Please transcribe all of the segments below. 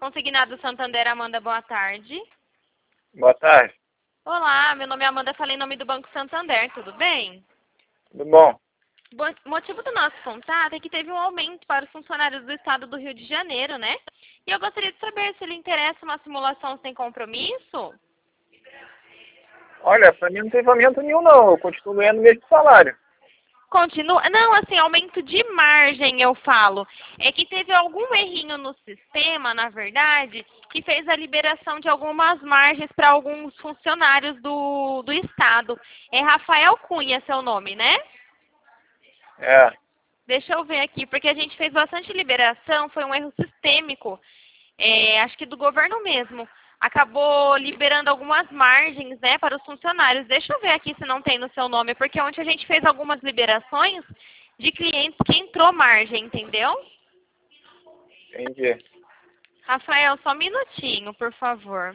Consignado Santander, Amanda, boa tarde. Boa tarde. Olá, meu nome é Amanda, falei em nome do Banco Santander, tudo bem? Tudo bom? O motivo do nosso contato é que teve um aumento para os funcionários do estado do Rio de Janeiro, né? E eu gostaria de saber se lhe interessa uma simulação sem compromisso. Olha, pra mim não teve aumento nenhum não, eu continuo ganhando o mesmo salário. Continua. Não, assim, aumento de margem eu falo. É que teve algum errinho no sistema, na verdade, que fez a liberação de algumas margens para alguns funcionários do estado. É Rafael Cunha seu nome, né? É, Deixa eu ver aqui, porque a gente fez bastante liberação, foi um erro sistêmico, acho que do governo mesmo. Acabou liberando algumas margens, né, para os funcionários. Deixa eu ver aqui se não tem no seu nome, porque ontem a gente fez algumas liberações de clientes que entrou margem, entendeu? entendi. Rafael, só um minutinho, por favor.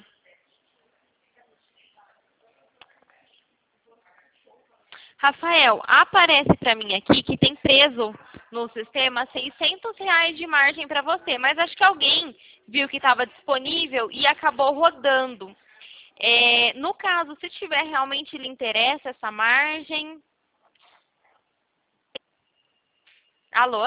Rafael, aparece para mim aqui que tem preso no sistema R$ 600 de margem para você, mas acho que alguém viu que estava disponível e acabou rodando. No caso, se tiver realmente lhe interessa essa margem... Alô?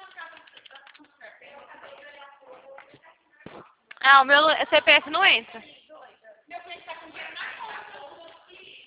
Ah, o meu CPF não entra.